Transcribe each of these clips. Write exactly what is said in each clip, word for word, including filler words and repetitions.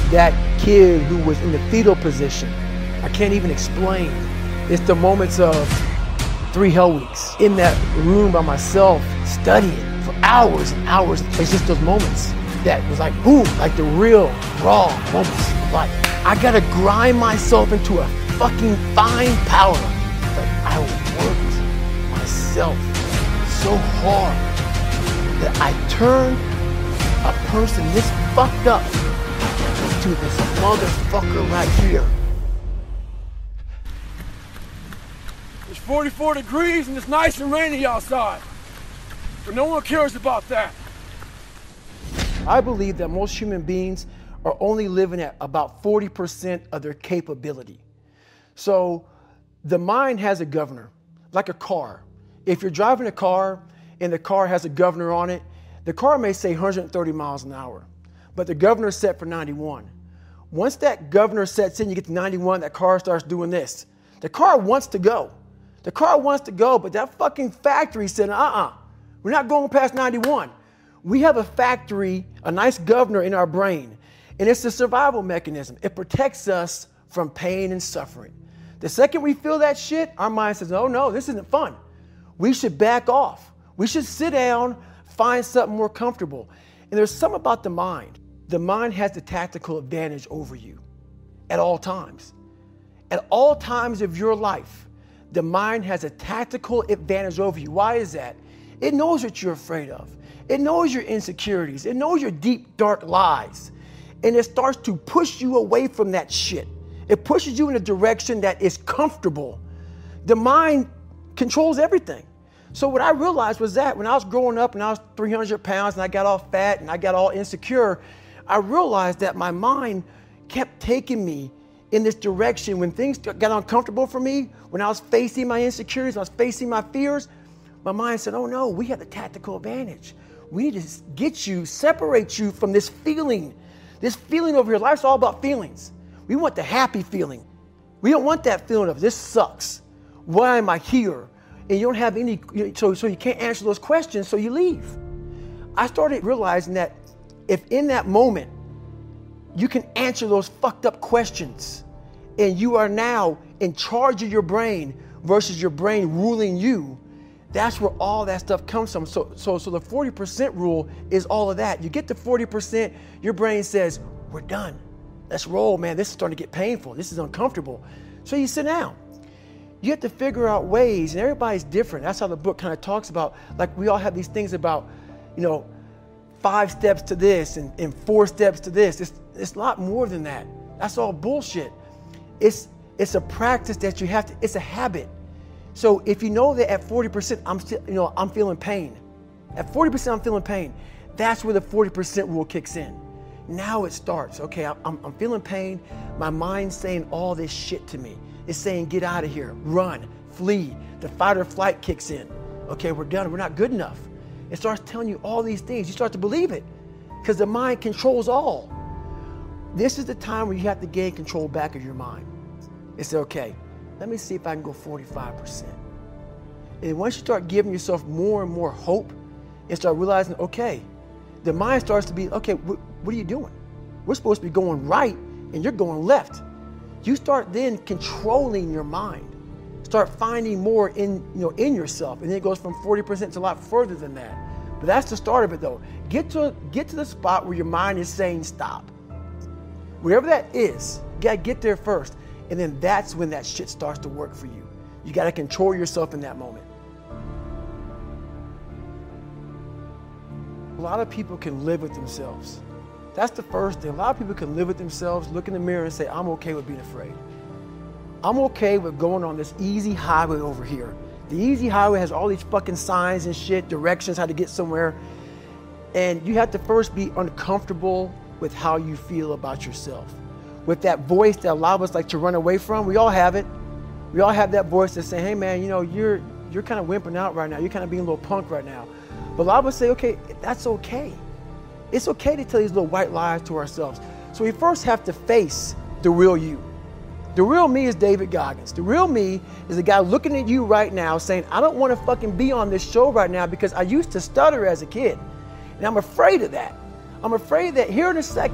that kid who was in the fetal position. I can't even explain. It's the moments of three hell weeks in that room by myself, studying for hours and hours. It's just those moments that was like, boom, like the real raw moments. Like, I gotta grind myself into a fucking fine powder. But I worked myself so hard that I turned a person this fucked up to this motherfucker right here. It's forty-four degrees and it's nice and rainy outside, but no one cares about that. I believe that most human beings are only living at about forty percent of their capability. So the mind has a governor, like a car. If you're driving a car and the car has a governor on it, the car may say one hundred thirty miles an hour, but the governor is set for ninety-one. Once that governor sets in, you get to ninety-one, that car starts doing this. The car wants to go. The car wants to go, but that fucking factory said, uh-uh, we're not going past ninety-one. We have a factory, a nice governor in our brain, and it's a survival mechanism. It protects us from pain and suffering. The second we feel that shit, our mind says, oh no, this isn't fun. We should back off. We should sit down, find something more comfortable. And there's something about the mind. The mind has the tactical advantage over you at all times. At all times of your life, the mind has a tactical advantage over you. Why is that? It knows what you're afraid of. It knows your insecurities. It knows your deep, dark lies. And it starts to push you away from that shit. It pushes you in a direction that is comfortable. The mind controls everything. So what I realized was that when I was growing up and I was three hundred pounds and I got all fat and I got all insecure, I realized that my mind kept taking me in this direction. When things got uncomfortable for me, when I was facing my insecurities, when I was facing my fears, my mind said, oh no, we have the tactical advantage. We need to get you, separate you from this feeling. This feeling over here, life's all about feelings. We want the happy feeling. We don't want that feeling of this sucks. Why am I here? And you don't have any, so, so you can't answer those questions, so you leave. I started realizing that if in that moment, you can answer those fucked up questions and you are now in charge of your brain versus your brain ruling you, that's where all that stuff comes from. So, so, so the forty percent rule is all of that. You get to forty percent, your brain says, we're done. Let's roll, man. This is starting to get painful. This is uncomfortable. So you sit down. You have to figure out ways, and everybody's different. That's how the book kind of talks about, like we all have these things about, you know, five steps to this and, and four steps to this. It's, it's a lot more than that. That's all bullshit. It's, it's a practice that you have to, it's a habit. So if you know that at forty percent, I'm still, you know, I'm feeling pain. At forty percent, I'm feeling pain. That's where the forty percent rule kicks in. Now it starts. Okay, I'm, I'm feeling pain. My mind's saying all this shit to me. It's saying, get out of here, run, flee. The fight or flight kicks in. Okay, we're done. We're not good enough. It starts telling you all these things. You start to believe it because the mind controls all. This is the time where you have to gain control back of your mind. It's okay. Let me see if I can go forty-five percent. And once you start giving yourself more and more hope and start realizing, okay, the mind starts to be, okay, wh- what are you doing? We're supposed to be going right and you're going left. You start then controlling your mind. Start finding more in, you know, in yourself. And then it goes from forty percent to a lot further than that. But that's the start of it though. Get to, get to the spot where your mind is saying stop. Wherever that is, you gotta get there first. And then that's when that shit starts to work for you. You gotta control yourself in that moment. A lot of people can live with themselves. That's the first thing. A lot of people can live with themselves, look in the mirror and say, I'm okay with being afraid. I'm okay with going on this easy highway over here. The easy highway has all these fucking signs and shit, directions, how to get somewhere. And you have to first be uncomfortable with how you feel about yourself. With that voice that a lot of us like to run away from. We all have it. We all have that voice that say, hey man, you know, you're you're kind of wimping out right now. You're kind of being a little punk right now. But a lot of us say, okay, that's okay. It's okay to tell these little white lies to ourselves. So we first have to face the real you. The real me is David Goggins. The real me is the guy looking at you right now saying, I don't want to fucking be on this show right now because I used to stutter as a kid. And I'm afraid of that. I'm afraid that here in a second,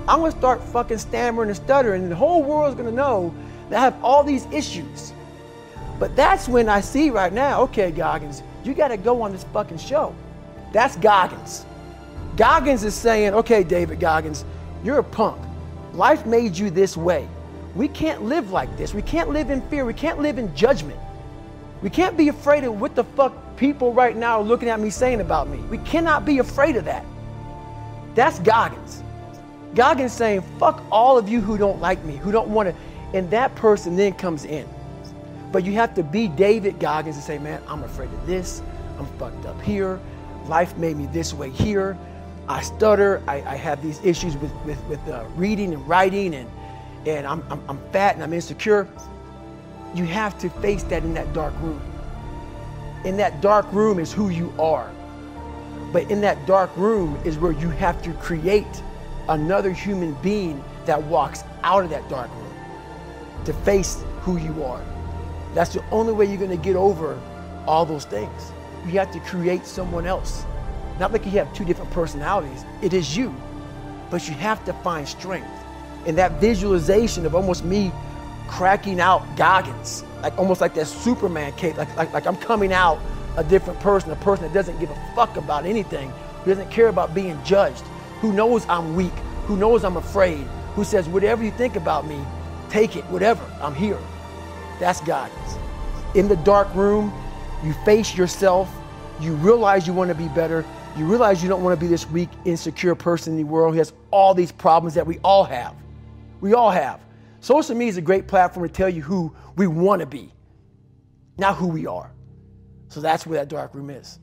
I'm gonna start fucking stammering and stuttering, and the whole world's gonna know that I have all these issues. But that's when I see right now, okay, Goggins, you gotta go on this fucking show. That's Goggins. Goggins is saying, okay, David Goggins, you're a punk. Life made you this way. We can't live like this. We can't live in fear. We can't live in judgment. We can't be afraid of what the fuck people right now are looking at me saying about me. We cannot be afraid of that. That's Goggins. Goggins saying, fuck all of you who don't like me, who don't want to, and that person then comes in. But you have to be David Goggins and say, man, I'm afraid of this. I'm fucked up here. Life made me this way here. I stutter. I, I have these issues with, with, with uh, reading and writing, and, and I'm, I'm, I'm fat and I'm insecure. You have to face that in that dark room. In that dark room is who you are. But in that dark room is where you have to create another human being that walks out of that dark room to face who you are. That's the only way you're gonna get over all those things. You have to create someone else. Not like you have two different personalities, it is you. But you have to find strength. And that visualization of almost me cracking out Goggins, like almost like that Superman cape, like, like, like I'm coming out a different person, a person that doesn't give a fuck about anything, who doesn't care about being judged, who knows I'm weak, who knows I'm afraid, who says, whatever you think about me, take it, whatever, I'm here. That's Goggins. In the dark room, you face yourself, you realize you want to be better, you realize you don't want to be this weak, insecure person in the world who has all these problems that we all have. We all have. Social media is a great platform to tell you who we want to be, not who we are. So that's where that dark room is.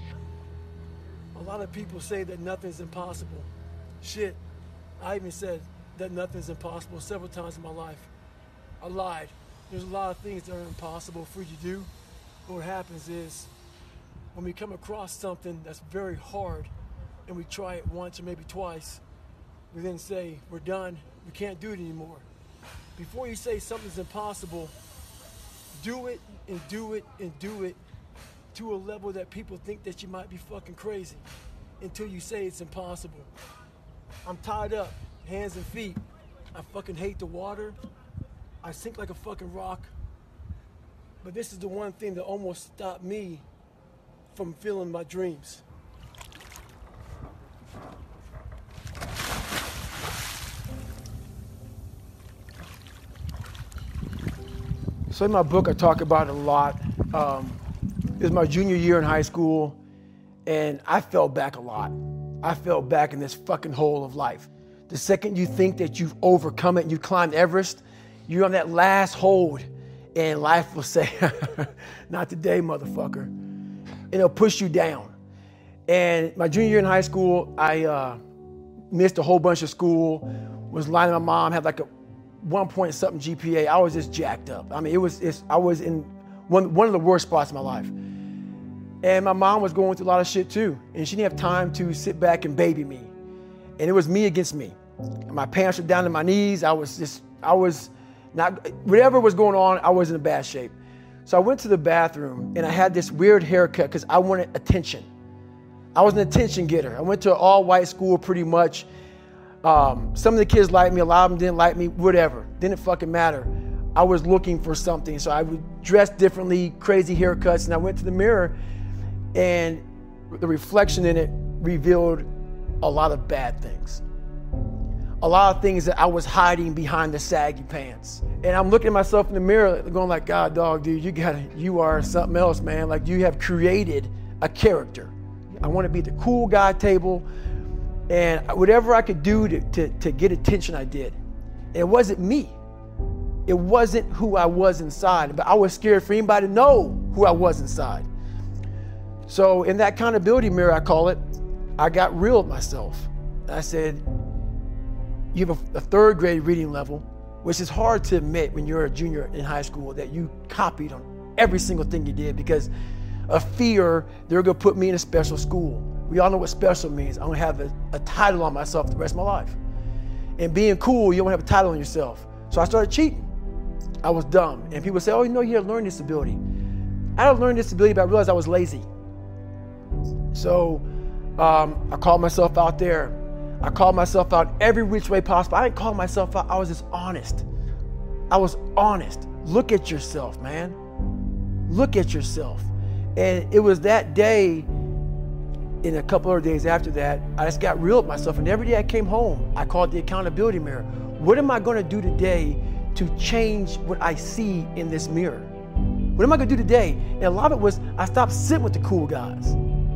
A lot of people say that nothing's impossible. Shit, I even said that nothing's impossible several times in my life. I lied. There's a lot of things that are impossible for you to do. But what happens is, when we come across something that's very hard and we try it once or maybe twice, we then say, we're done, we can't do it anymore. Before you say something's impossible, do it and do it and do it to a level that people think that you might be fucking crazy until you say it's impossible. I'm tied up, hands and feet. I fucking hate the water. I sink like a fucking rock. But this is the one thing that almost stopped me from feeling my dreams. So in my book, I talk about it a lot. Um, it was my junior year in high school, and I fell back a lot. I fell back in this fucking hole of life. The second you think that you've overcome it and you climbed Everest, you're on that last hold, and life will say, not today, motherfucker. And it'll push you down. And my junior year in high school, I uh, missed a whole bunch of school, was lying to my mom, had like a one point something G P A. I was just jacked up. I mean, it was, it's, I was in one, one of the worst spots in my life. And my mom was going through a lot of shit too. And she didn't have time to sit back and baby me. And it was me against me. My pants were down to my knees. I was just, I was not, whatever was going on, I was in a bad shape. So I went to the bathroom and I had this weird haircut because I wanted attention. I was an attention getter. I went to an all white school pretty much. Um, some of the kids liked me, a lot of them didn't like me, whatever. Didn't fucking matter. I was looking for something. So I would dress differently, crazy haircuts, and I went to the mirror and the reflection in it revealed a lot of bad things. A lot of things that I was hiding behind the saggy pants. And I'm looking at myself in the mirror going like, God, dog, dude, you gotta, you are something else, man. Like you have created a character. I want to be at the cool guy table, and whatever I could do to, to, to get attention, I did. And it wasn't me. It wasn't who I was inside, but I was scared for anybody to know who I was inside. So in that accountability mirror, I call it, I got real with myself. I said, you have a, a third grade reading level, which is hard to admit when you're a junior in high school that you copied on every single thing you did because of fear they're gonna put me in a special school. We all know what special means. I'm gonna have a, a title on myself the rest of my life. And being cool, you don't have a title on yourself. So I started cheating. I was dumb. And people say, oh, you know, you have a learning disability. I had a learning disability, but I realized I was lazy. So um, I called myself out there. I called myself out every which way possible. I didn't call myself out. I was just honest. I was honest. Look at yourself, man. Look at yourself. And it was that day, in a couple of days after that, I just got real with myself. And every day I came home, I called the accountability mirror. What am I going to do today to change what I see in this mirror? What am I going to do today? And a lot of it was I stopped sitting with the cool guys.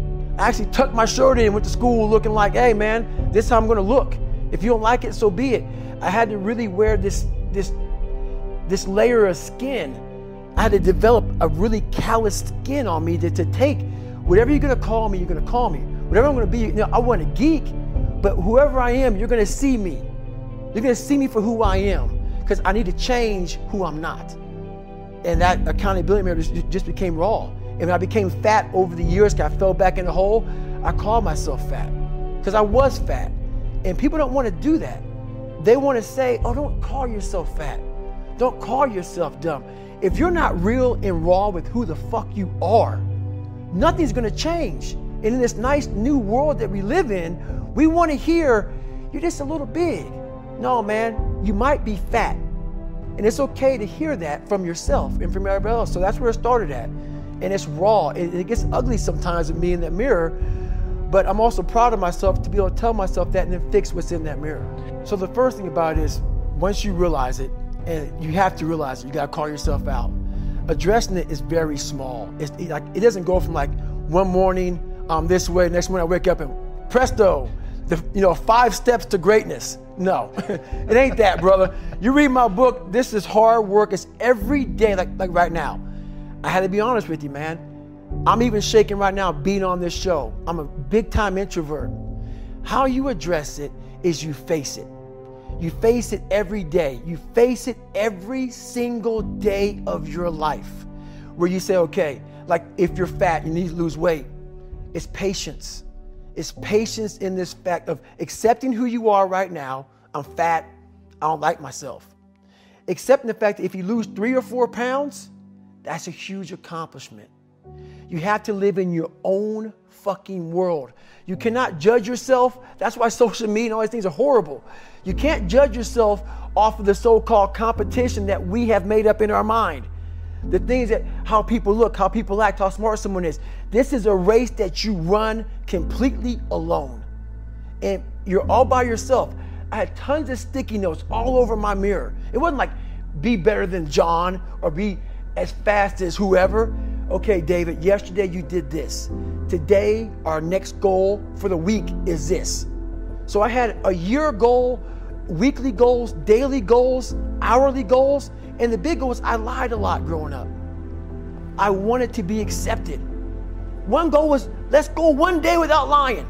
I actually tucked my shirt in and went to school looking like, hey man, this is how I'm going to look. If you don't like it, so be it. I had to really wear this, this, this layer of skin. I had to develop a really callous skin on me to, to take whatever you're going to call me, you're going to call me. Whatever I'm going to be, you know, I want a geek, but whoever I am, you're going to see me. You're going to see me for who I am because I need to change who I'm not. And that accountability mirror just, just became raw. And when I became fat over the years, because I fell back in the hole, I called myself fat because I was fat. And people don't want to do that. They want to say, oh, don't call yourself fat. Don't call yourself dumb. If you're not real and raw with who the fuck you are, nothing's going to change. And in this nice new world that we live in, we want to hear, you're just a little big. No, man, you might be fat. And it's okay to hear that from yourself and from everybody else. So that's where it started at. And it's raw. It, it gets ugly sometimes with me in that mirror, but I'm also proud of myself to be able to tell myself that and then fix what's in that mirror. So the first thing about it is, once you realize it, and you have to realize it, you got to call yourself out. Addressing it is very small. It's it, like, it doesn't go from like one morning um, this way, next morning I wake up and presto, the, you know, five steps to greatness. No, it ain't that, brother. You read my book, this is hard work. It's every day, like, like right now. I had to be honest with you, man. I'm even shaking right now being on this show. I'm a big time introvert. How you address it is you face it. You face it every day. You face it every single day of your life where you say, okay, like if you're fat, you need to lose weight. It's patience. It's patience in this fact of accepting who you are right now. I'm fat. I don't like myself. Accepting the fact that if you lose three or four pounds, that's a huge accomplishment. You have to live in your own fucking world. You cannot judge yourself. That's why social media and all these things are horrible. You can't judge yourself off of the so-called competition that we have made up in our mind. The things that, how people look, how people act, how smart someone is. This is a race that you run completely alone. And you're all by yourself. I had tons of sticky notes all over my mirror. It wasn't like be better than John or be as fast as whoever. Okay, David, yesterday you did this. Today, our next goal for the week is this. So I had a year goal, weekly goals, daily goals, hourly goals, and the big goal was I lied a lot growing up. I wanted to be accepted. One goal was, let's go one day without lying.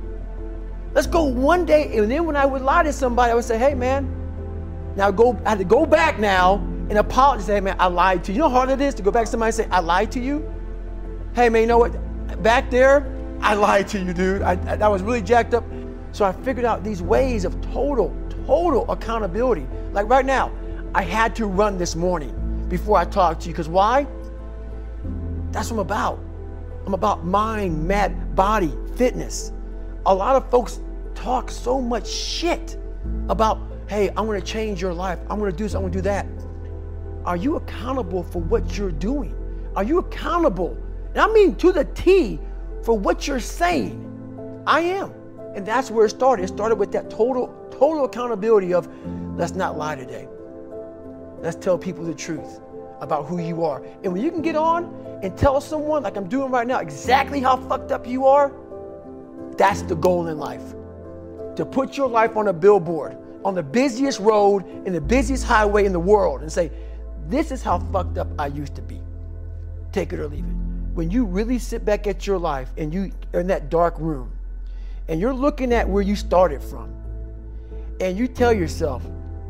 Let's go one day, and then when I would lie to somebody, I would say, hey man, now go, I had to go back now and apologize, say, hey man, I lied to you. You know how hard it is to go back to somebody and say, I lied to you? Hey man, you know what? Back there, I lied to you, dude. I, I, I was really jacked up. So I figured out these ways of total, total accountability. Like right now, I had to run this morning before I talked to you. Because why? That's what I'm about. I'm about mind, mad, body, fitness. A lot of folks talk so much shit about, hey, I'm going to change your life. I'm going to do this. I'm going to do that. Are you accountable for what you're doing? Are you accountable? And I mean to the T for what you're saying. I am. And that's where it started. It started with that total, total accountability of let's not lie today. Let's tell people the truth about who you are. And when you can get on and tell someone, like I'm doing right now, exactly how fucked up you are, that's the goal in life. To put your life on a billboard, on the busiest road, in the busiest highway in the world, and say, this is how fucked up I used to be. Take it or leave it. When you really sit back at your life and you are in that dark room, and you're looking at where you started from, and you tell yourself,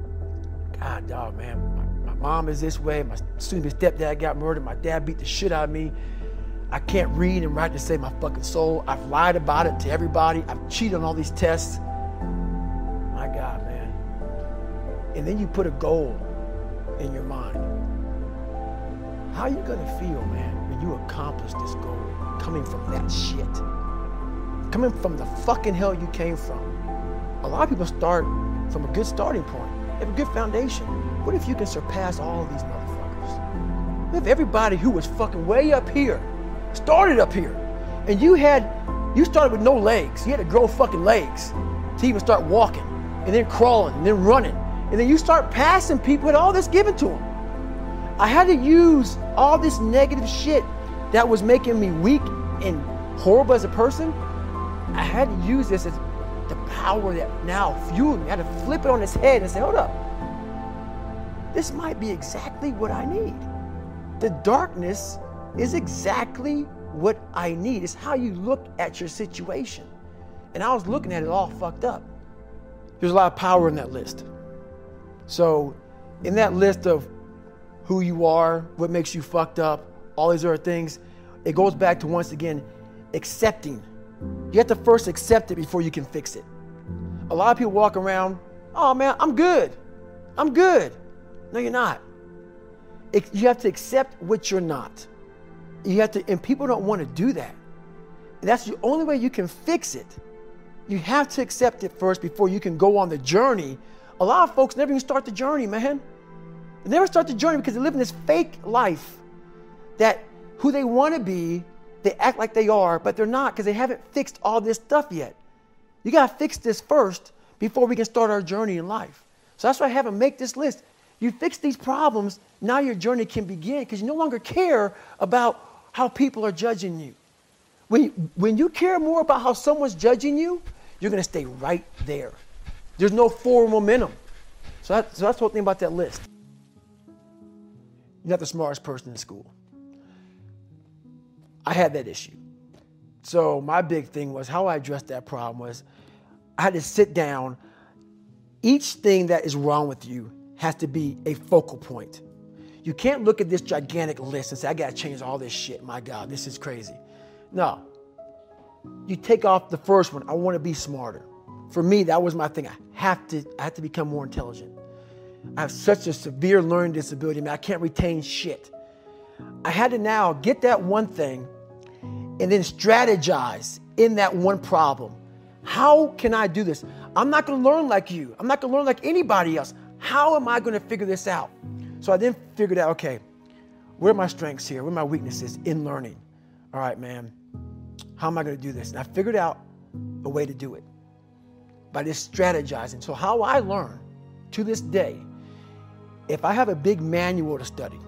God, dog, man, my, my mom is this way, my soon-to-be stepdad got murdered, my dad beat the shit out of me, I can't read and write to save my fucking soul, I've lied about it to everybody, I've cheated on all these tests. My God, man. And then you put a goal in your mind. How are you gonna feel, man, when you accomplish this goal, coming from that shit? Coming from the fucking hell you came from. a lot of people start from a good starting point. They have a good foundation. What if you can surpass all of these motherfuckers? What if everybody who was fucking way up here started up here, and you had, you started with no legs. You had to grow fucking legs to even start walking, and then crawling, and then running. And then you start passing people with all this given to them. I had to use all this negative shit that was making me weak and horrible as a person. I had to use this as the power that now fueled me. I had to flip it on its head and say, hold up. This might be exactly what I need. The darkness is exactly what I need. It's how you look at your situation. And I was looking at it all fucked up. There's a lot of power in that list. So in that list of who you are, what makes you fucked up, all these other things, it goes back to, once again, accepting. You have to first accept it before you can fix it. A lot of people walk around, oh man, I'm good. I'm good. No, you're not. It, you have to accept what you're not. You have to, and people don't want to do that. And that's the only way you can fix it. You have to accept it first before you can go on the journey. A lot of folks never even start the journey, man. They never start the journey because they live in this fake life that who they want to be, they act like they are, but they're not because they haven't fixed all this stuff yet. You got to fix this first before we can start our journey in life. So that's why I have them make this list. You fix these problems, now your journey can begin because you no longer care about how people are judging you. When, when you care more about how someone's judging you, you're going to stay right there. There's no forward momentum. So, that, so that's the whole thing about that list. You're not the smartest person in school. I had that issue. So my big thing was how I addressed that problem was I had to sit down. Each thing that is wrong with you has to be a focal point. You can't look at this gigantic list and say, I got to change all this shit. My God, this is crazy. No. You take off the first one. I want to be smarter. For me, that was my thing. I have to, I have to become more intelligent. I have such a severe learning disability. I mean, I can't retain shit. I had to now get that one thing and then strategize in that one problem. How can I do this? I'm not going to learn like you. I'm not going to learn like anybody else. How am I going to figure this out? So I then figured out, okay, where are my strengths here? Where are my weaknesses in learning? All right, man, how am I going to do this? And I figured out a way to do it by just strategizing. So how I learn to this day, if I have a big manual to study,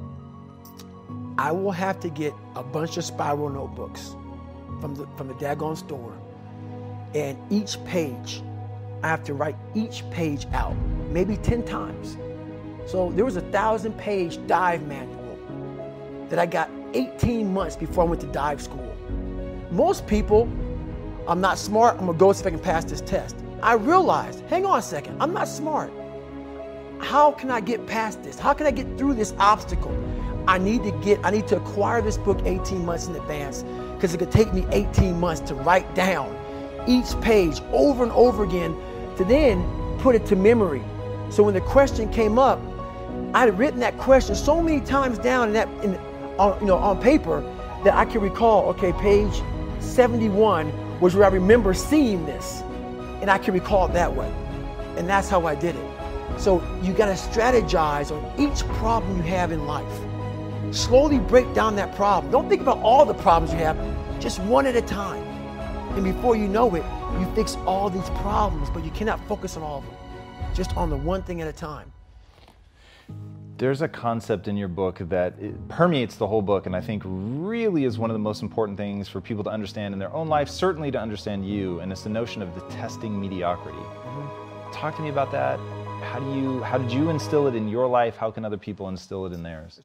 I will have to get a bunch of spiral notebooks from the, from the daggone store. And each page, I have to write each page out, maybe ten times. So there was a thousand page dive manual that I got eighteen months before I went to dive school. Most people, I'm not smart, I'm gonna go see if I can pass this test. I realized, hang on a second, I'm not smart. How can I get past this? How can I get through this obstacle? I need to get, I need to acquire this book eighteen months in advance because it could take me eighteen months to write down each page over and over again to then put it to memory. So when the question came up, I had written that question so many times down in that, in, on, you know, on paper that I can recall, okay, page seventy-one was where I remember seeing this, and I can recall it that way. And that's how I did it. So you got to strategize on each problem you have in life. Slowly break down that problem. Don't think about all the problems you have, just one at a time. And before you know it, you fix all these problems, but you cannot focus on all of them. Just on the one thing at a time. There's a concept in your book that it permeates the whole book, and I think really is one of the most important things for people to understand in their own life, certainly to understand you, and it's the notion of the testing mediocrity. Mm-hmm. Talk to me about that. How do you, how did you instill it in your life? How can other people instill it in theirs?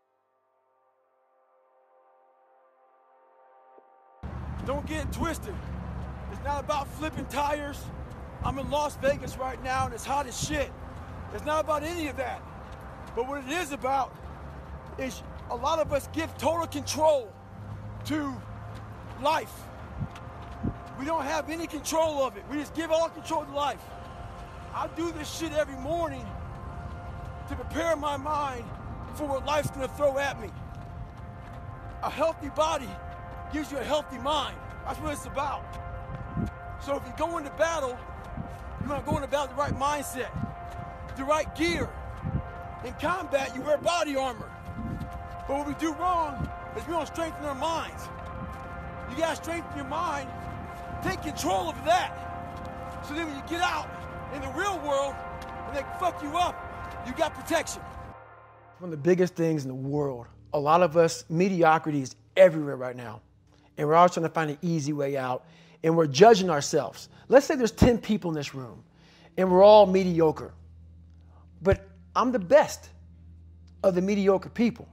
Don't get it twisted. It's not about flipping tires. I'm in Las Vegas right now and it's hot as shit. It's not about any of that. But what it is about is a lot of us give total control to life. We don't have any control of it. We just give all control to life. I do this shit every morning to prepare my mind for what life's gonna throw at me. A healthy body gives you a healthy mind. That's what it's about. So if you go into battle You want to go in about the right mindset, the right gear. In combat, you wear body armor. But what we do wrong is we don't strengthen our minds. You gotta strengthen your mind, take control of that. So then when you get out in the real world and they fuck you up, you got protection. One of the biggest things in the world, a lot of us, mediocrity is everywhere right now. And we're all trying to find an easy way out. And we're judging ourselves. Let's say there's ten people in this room and we're all mediocre. But I'm the best of the mediocre people.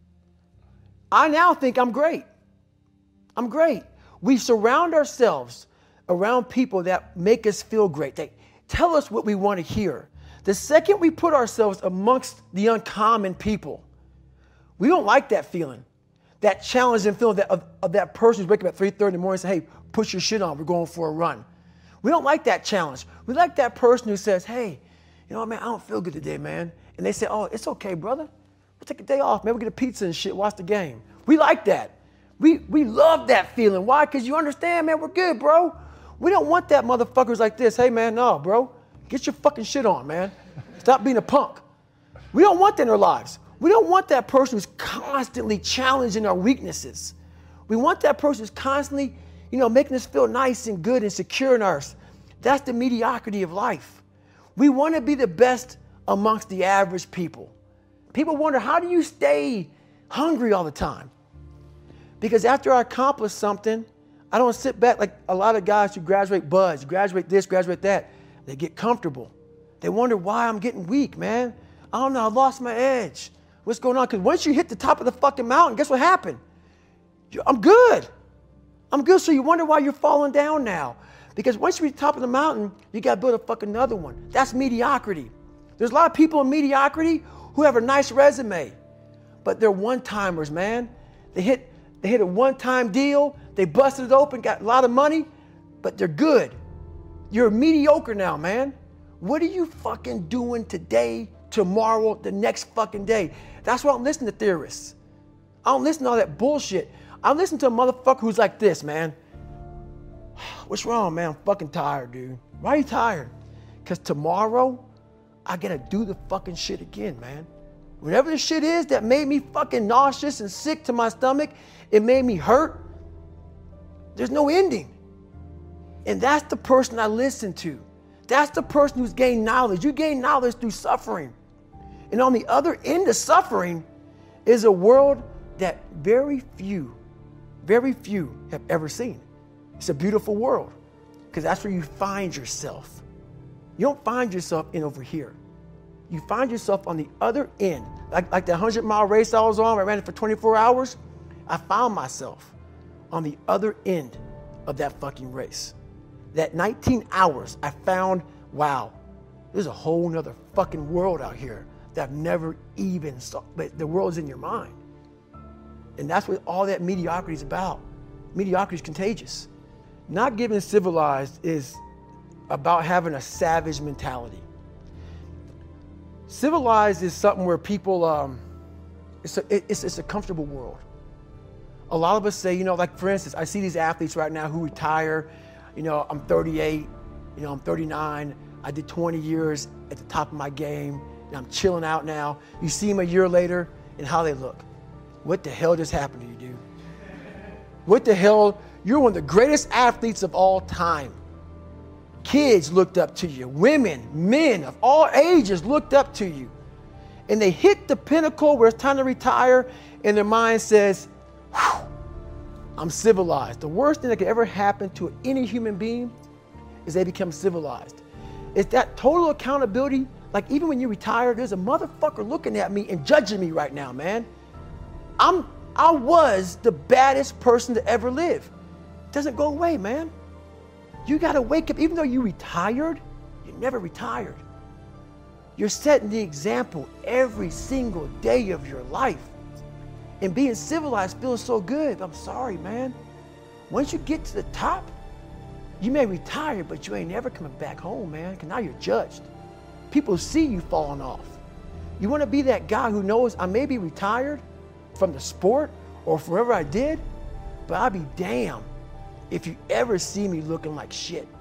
I now think I'm great. I'm great. We surround ourselves around people that make us feel great. They tell us what we want to hear. The second we put ourselves amongst the uncommon people, we don't like that feeling, that challenging feeling that, of, of that person who's waking up at three thirty in the morning and say, hey, put your shit on, we're going for a run. We don't like that challenge. We like that person who says, hey, you know what, man, I don't feel good today, man. And they say, oh, it's okay, brother. We'll take a day off, man. We'll get a pizza and shit, watch the game. We like that. We we love that feeling. Why? Because you understand, man, we're good, bro. We don't want that motherfuckers like this. Hey, man, no, bro. Get your fucking shit on, man. Stop being a punk. We don't want that in our lives. We don't want that person who's constantly challenging our weaknesses. We want that person who's constantly, you know, making us feel nice and good and secure in us. That's the mediocrity of life. We want to be the best amongst the average people. People wonder, how do you stay hungry all the time? Because after I accomplish something, I don't sit back like a lot of guys who graduate buds, graduate this, graduate that. They get comfortable. They wonder why I'm getting weak, man. I don't know, I lost my edge. What's going on? Because once you hit the top of the fucking mountain, guess what happened? You, I'm good. I'm good, so you wonder why you're falling down now. Because once you reach the top of the mountain, you got to build a fucking another one. That's mediocrity. There's a lot of people in mediocrity who have a nice resume, but they're one-timers, man. They hit, they hit a one-time deal, they busted it open, got a lot of money, but they're good. You're mediocre now, man. What are you fucking doing today, tomorrow, the next fucking day? That's why I don't listen to theorists. I don't listen to all that bullshit. I listen to a motherfucker who's like this, man. What's wrong, man? I'm fucking tired, dude. Why are you tired? Because tomorrow, I gotta do the fucking shit again, man. Whatever the shit is that made me fucking nauseous and sick to my stomach, it made me hurt. There's no ending. And that's the person I listen to. That's the person who's gained knowledge. You gain knowledge through suffering. And on the other end of suffering is a world that very few, very few have ever seen. It's a beautiful world because that's where you find yourself. You don't find yourself in over here. You find yourself on the other end. Like, like the hundred mile race I was on, I ran it for twenty-four hours. I found myself on the other end of that fucking race. That nineteen hours, I found, wow, there's a whole nother fucking world out here that I've never even saw. But the world's in your mind. And that's what all that mediocrity is about. Mediocrity is contagious. Not getting civilized is about having a savage mentality. Civilized is something where people, um, it's, a, it's, it's a comfortable world. A lot of us say, you know, like for instance, I see these athletes right now who retire. You know, I'm thirty-eight, you know, I'm thirty-nine. I did twenty years at the top of my game, and I'm chilling out now. You see them a year later and how they look. What the hell just happened to you, dude? What the hell? You're one of the greatest athletes of all time. Kids looked up to you. Women, men of all ages looked up to you. And they hit the pinnacle where it's time to retire, and their mind says, whew, I'm civilized. The worst thing that could ever happen to any human being is they become civilized. It's that total accountability. Like even when you retire, there's a motherfucker looking at me and judging me right now, man. I'm, I was the baddest person to ever live. It doesn't go away, man. You got to wake up. Even though you retired, you never retired. You're setting the example every single day of your life. And being civilized feels so good. I'm sorry, man. Once you get to the top, you may retire, but you ain't never coming back home, man, because now you're judged. People see you falling off. You want to be that guy who knows I may be retired from the sport or forever I did, but I'll be damned if you ever see me looking like shit.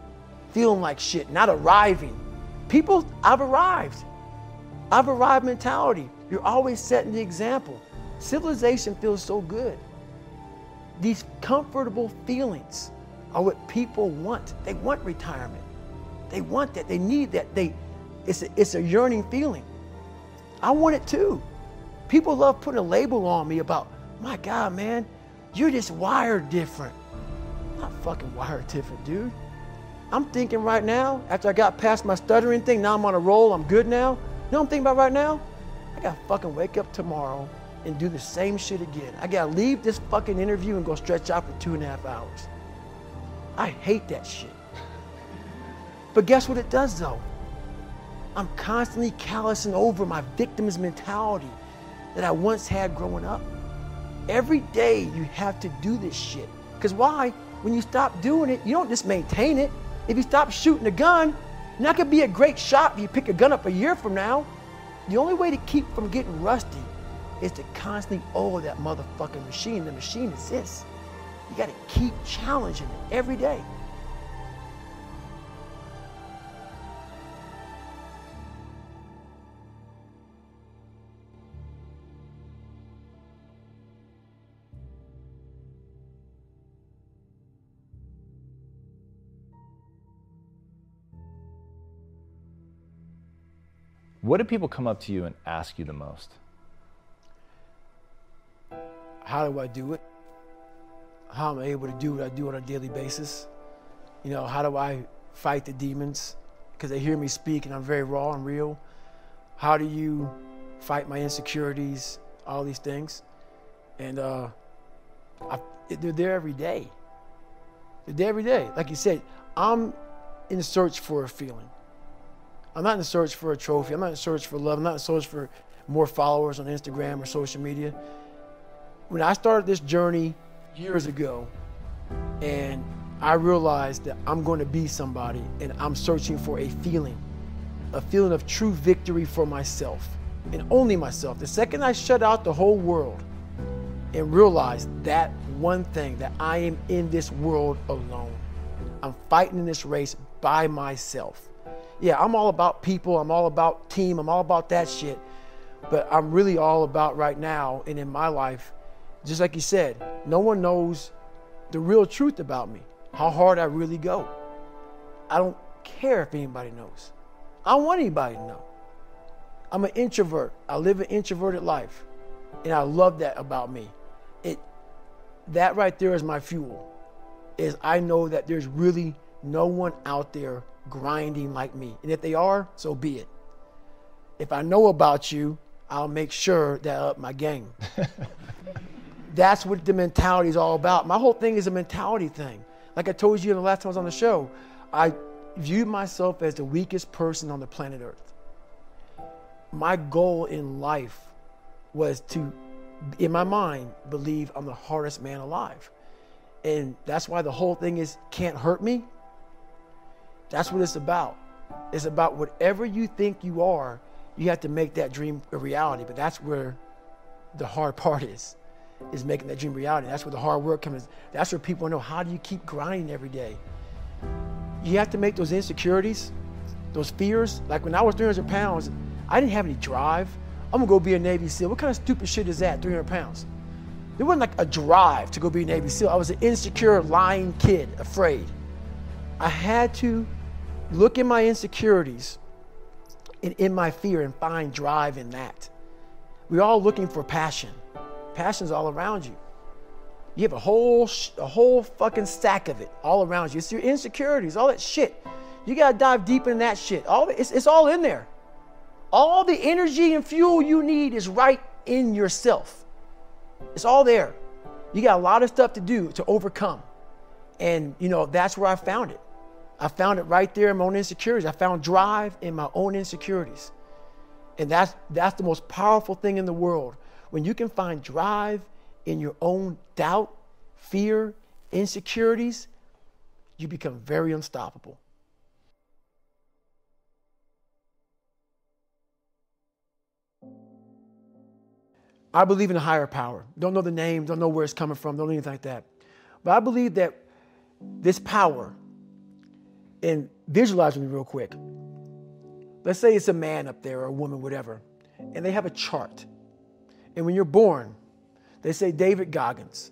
feeling like shit, not arriving. People, I've arrived. I've arrived mentality. You're always setting the example. Civilization feels so good. These comfortable feelings are what people want. They want retirement. They want that. They need that. They, it's a, it's a yearning feeling. I want it too. People love putting a label on me about, my God, man, you're just wired different. I'm not fucking wired different, dude. I'm thinking right now, after I got past my stuttering thing, now I'm on a roll, I'm good now. You know what I'm thinking about right now? I gotta fucking wake up tomorrow and do the same shit again. I gotta leave this fucking interview and go stretch out for two and a half hours. I hate that shit. But guess what it does though? I'm constantly callousing over my victim's mentality that I once had growing up. Every day you have to do this shit. Because why? When you stop doing it, you don't just maintain it. If you stop shooting a gun, you're not gonna be a great shot if you pick a gun up a year from now. The only way to keep from getting rusty is to constantly oil that motherfucking machine. The machine is this. You gotta keep challenging it every day. What do people come up to you and ask you the most? How do I do it? How am I able to do what I do on a daily basis? You know, how do I fight the demons? Because they hear me speak and I'm very raw and real. How do you fight my insecurities? All these things. And uh, I, they're there every day. They're there every day. Like you said, I'm in search for a feeling. I'm not in search for a trophy. I'm not in search for love. I'm not in search for more followers on Instagram or social media. When I started this journey years ago, and I realized that I'm going to be somebody, and I'm searching for a feeling, a feeling of true victory for myself, and only myself. The second I shut out the whole world and realized that one thing, that I am in this world alone. I'm fighting in this race by myself. Yeah, I'm all about people, I'm all about team, I'm all about that shit. But I'm really all about right now and in my life, just like you said, no one knows the real truth about me, how hard I really go. I don't care if anybody knows. I don't want anybody to know. I'm an introvert. I live an introverted life. And I love that about me. It, that right there is my fuel, is I know that there's really no one out there grinding like me. And if they are, so be it. If I know about you, I'll make sure that I up my game. That's what the mentality is all about. My whole thing is a mentality thing. Like I told you the last time I was on the show, I viewed myself as the weakest person on the planet Earth. My goal in life was to, in my mind, believe I'm the hardest man alive. And that's why the whole thing is can't hurt me. That's what it's about. It's about whatever you think you are, you have to make that dream a reality. But that's where the hard part is, is making that dream reality. That's where the hard work comes. That's where people know, how do you keep grinding every day? You have to make those insecurities, those fears. Like when I was three hundred pounds, I didn't have any drive. I'm gonna go be a Navy SEAL. What kind of stupid shit is that, three hundred pounds? There wasn't like a drive to go be a Navy SEAL. I was an insecure, lying kid, afraid. I had to look at my insecurities and in my fear and find drive in that. We're all looking for passion. Passion's all around you. You have a whole, a whole fucking stack of it all around you. It's your insecurities, all that shit. You gotta dive deep in that shit. All it's, it's all in there. All the energy and fuel you need is right in yourself. It's all there. You got a lot of stuff to do to overcome. And you know, that's where I found it. I found it right there in my own insecurities. I found drive in my own insecurities. And that's that's the most powerful thing in the world. When you can find drive in your own doubt, fear, insecurities, you become very unstoppable. I believe in a higher power. Don't know the name, don't know where it's coming from, don't know anything like that. But I believe that this power, and Visualize with me real quick. Let's say it's a man up there or a woman, whatever, and they have a chart. And when you're born, they say David Goggins,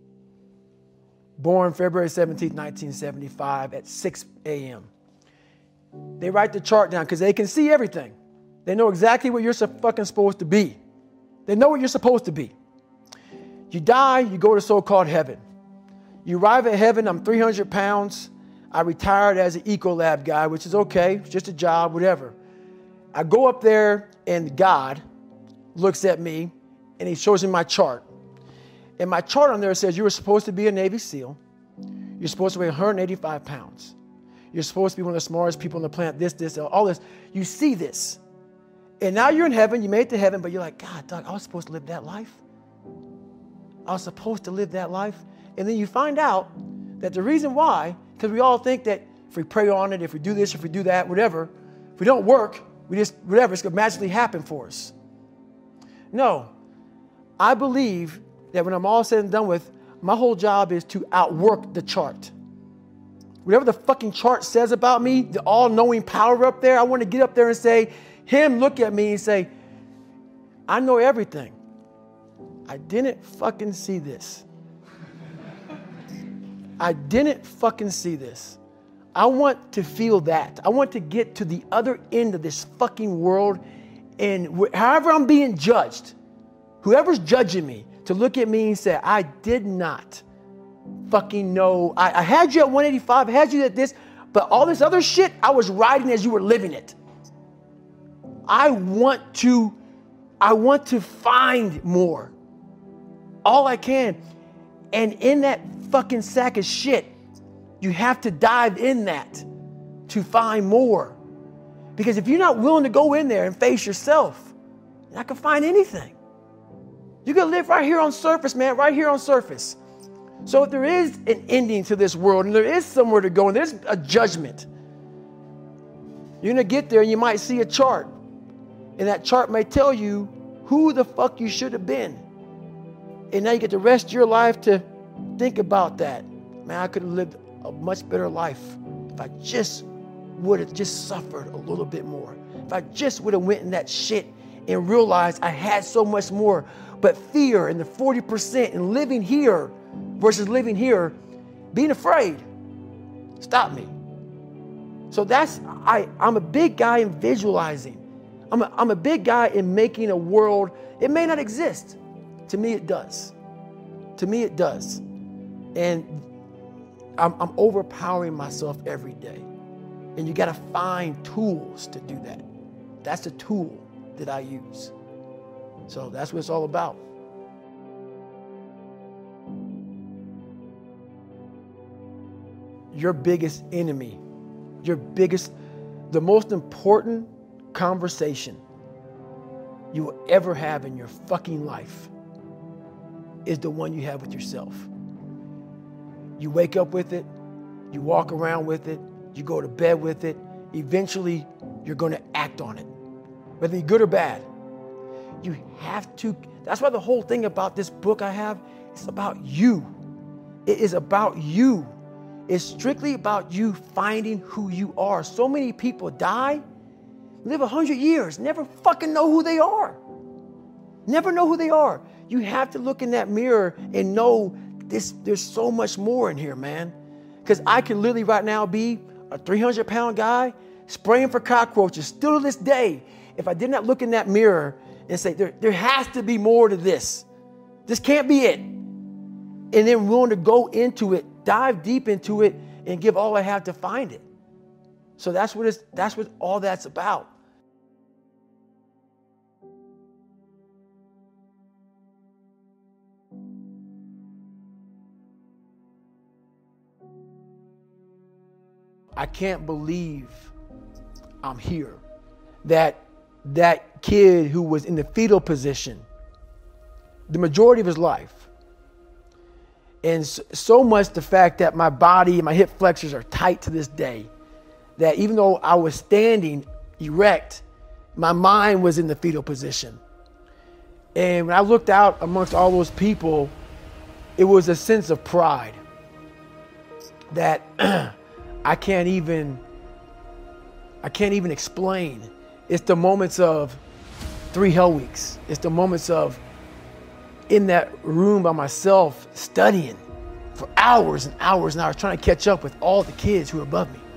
born February seventeenth, nineteen seventy-five at six a.m. They write the chart down because they can see everything. They know exactly what you're so fucking supposed to be. They know what you're supposed to be. You die, you go to so-called heaven. You arrive at heaven, I'm three hundred pounds. I retired as an Ecolab guy, which is okay. It's just a job, whatever. I go up there and God looks at me and he shows me my chart. And my chart on there says you were supposed to be a Navy SEAL. You're supposed to weigh one hundred eighty-five pounds. You're supposed to be one of the smartest people on the planet, this, this, all this. You see this. And now you're in heaven, you made it to heaven, but you're like, God, Doug, I was supposed to live that life. I was supposed to live that life. And then you find out that the reason why, because we all think that if we pray on it, if we do this, if we do that, whatever, if we don't work, we just, whatever, it's going to magically happen for us. No, I believe that when I'm all said and done with, my whole job is to outwork the chart. Whatever the fucking chart says about me, the all-knowing power up there, I want to get up there and say, him look at me and say, I know everything. I didn't fucking see this. I didn't fucking see this. I want to feel that. I want to get to the other end of this fucking world, and wh- however I'm being judged, whoever's judging me, to look at me and say, I did not fucking know. I, I had you at one eighty-five, I had you at this, but all this other shit, I was riding as you were living it. I want to, I want to find more. All I can. And in that fucking sack of shit, you have to dive in that to find more. Because if you're not willing to go in there and face yourself, you're not gonna find anything. You're gonna live right here on surface, man, right here on surface. So if there is an ending to this world and there is somewhere to go and there's a judgment, you're gonna get there and you might see a chart. And that chart may tell you who the fuck you should have been. And now you get the rest of your life to think about that. Man, I could have lived a much better life if I just would have just suffered a little bit more. If I just would have went in that shit and realized I had so much more. But fear and the forty percent and living here versus living here, being afraid, stopped me. So that's, I, I'm a big guy in visualizing. I'm a, I'm a big guy in making a world, it may not exist. To me, it does. To me, it does. And I'm, I'm overpowering myself every day. And you got to find tools to do that. That's the tool that I use. So that's what it's all about. Your biggest enemy, your biggest, the most important conversation you will ever have in your fucking life is the one you have with yourself. You wake up with it, you walk around with it, you go to bed with it. Eventually, you're going to act on it, whether you're good or bad. You have to. That's why the whole thing about this book I have, it's about you. It is about you. It's strictly about you finding who you are. So many people die, live a hundred years, never fucking know who they are. Never know who they are. You have to look in that mirror and know this. There's so much more in here, man. Because I could literally right now be a three hundred pound guy spraying for cockroaches still to this day. If I did not look in that mirror and say, there, there has to be more to this. This can't be it. And then willing to go into it, dive deep into it, and give all I have to find it. So that's what it's, that's what all that's about. I can't believe I'm here. That that kid who was in the fetal position the majority of his life. And so much the fact that my body and my hip flexors are tight to this day, that even though I was standing erect, my mind was in the fetal position. And when I looked out amongst all those people, it was a sense of pride that I can't even I can't even explain. It's the moments of three hell weeks. It's the moments of in that room by myself studying for hours and hours and hours, trying to catch up with all the kids who are above me.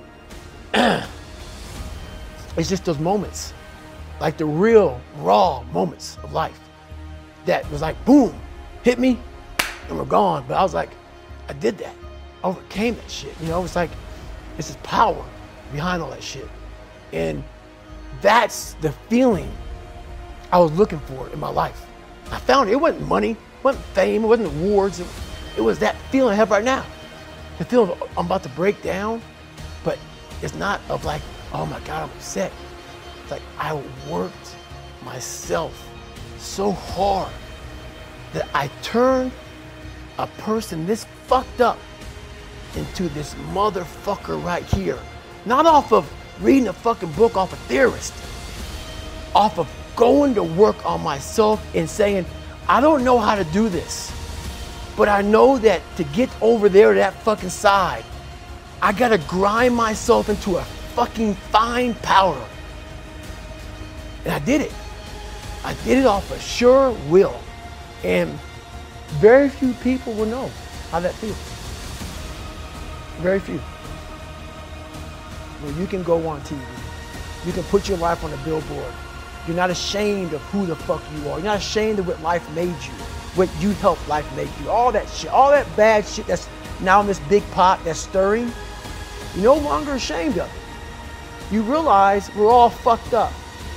It's just those moments, like the real raw moments of life that was like, boom, hit me and we're gone. But I was like, I did that. I overcame that shit. You know, it's like, it's this power behind all that shit. And that's the feeling I was looking for in my life. I found it. It wasn't money, it wasn't fame, it wasn't awards. It, it was that feeling I have right now. The feeling of I'm about to break down, but it's not of like, oh my God, I'm upset. It's like I worked myself so hard that I turned a person this fucked up into this motherfucker right here. Not off of reading a fucking book off a theorist, off of going to work on myself and saying, I don't know how to do this, but I know that to get over there to that fucking side, I gotta grind myself into a fucking fine powder. And I did it. I did it off of sure will. And very few people will know how that feels. Very few. Well, you can go on T V. You can put your life on a billboard. You're not ashamed of who the fuck you are. You're not ashamed of what life made you, what you helped life make you. All that shit, all that bad shit that's now in this big pot that's stirring, you're no longer ashamed of it. You realize we're all fucked up.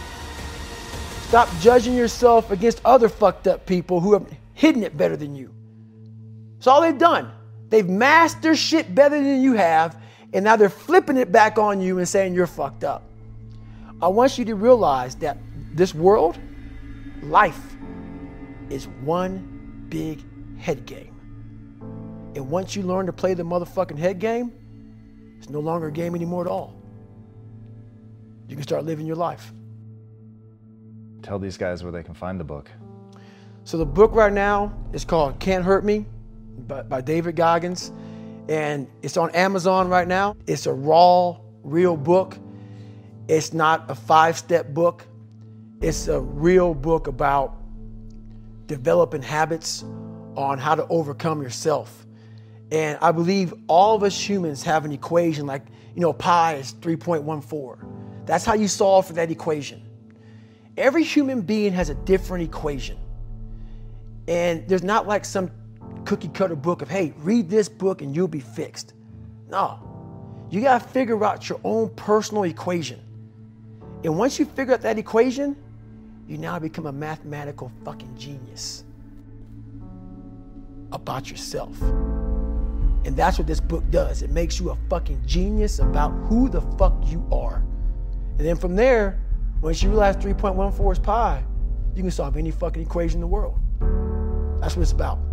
Stop judging yourself against other fucked up people who have hidden it better than you. That's all they've done. They've masked their shit better than you have, and now they're flipping it back on you and saying you're fucked up. I want you to realize that this world, life, is one big head game. And once you learn to play the motherfucking head game, it's no longer a game anymore at all. You can start living your life. Tell these guys where they can find the book. So the book right now is called Can't Hurt Me by, by David Goggins. And it's on Amazon right now. It's a raw, real book. It's not a five-step book. It's a real book about developing habits on how to overcome yourself. And I believe all of us humans have an equation like, you know, pi is three point one four. That's how you solve for that equation. Every human being has a different equation. And there's not like some cookie cutter book of, hey, read this book and you'll be fixed. No, you gotta figure out your own personal equation. And once you figure out that equation, you now become a mathematical fucking genius about yourself. And that's what this book does. It makes you a fucking genius about who the fuck you are. And then from there, once you realize three point one four is pi, you can solve any fucking equation in the world. That's what it's about.